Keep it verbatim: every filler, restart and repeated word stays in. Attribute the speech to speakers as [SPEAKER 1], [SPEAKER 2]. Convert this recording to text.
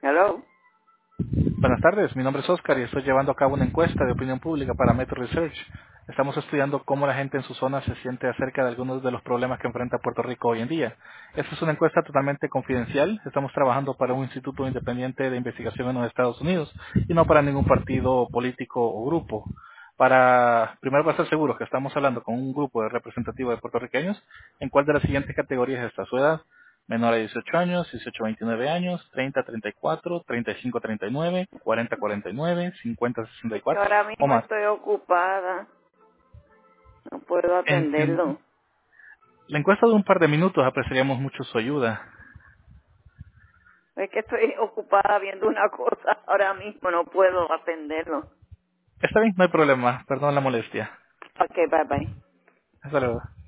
[SPEAKER 1] Hello.
[SPEAKER 2] Buenas tardes, mi nombre es Oscar y estoy llevando a cabo una encuesta de opinión pública para Metro Research. Estamos estudiando cómo la gente en su zona se siente acerca de algunos de los problemas que enfrenta Puerto Rico hoy en día. Esta es una encuesta totalmente confidencial. Estamos trabajando para un instituto independiente de investigación en los Estados Unidos y no para ningún partido político o grupo. Para, primero, para estar seguros que estamos hablando con un grupo de representativos de puertorriqueños, ¿en cuál de las siguientes categorías está su edad? Menor de dieciocho años, dieciocho a veintinueve años, treinta a treinta y cuatro, treinta y cinco a treinta y nueve, cuarenta a cuarenta y nueve, cincuenta a sesenta y
[SPEAKER 1] Es que
[SPEAKER 2] cuatro
[SPEAKER 1] ahora
[SPEAKER 2] o
[SPEAKER 1] mismo
[SPEAKER 2] más.
[SPEAKER 1] estoy ocupada. No puedo
[SPEAKER 2] En, en
[SPEAKER 1] atenderlo.
[SPEAKER 2] la encuesta de un par de minutos apreciaríamos mucho su ayuda.
[SPEAKER 1] Es que estoy ocupada viendo una cosa. Ahora mismo no puedo atenderlo.
[SPEAKER 2] Está bien, no hay problema. Perdón la molestia.
[SPEAKER 1] Ok, bye bye.
[SPEAKER 2] Hasta luego.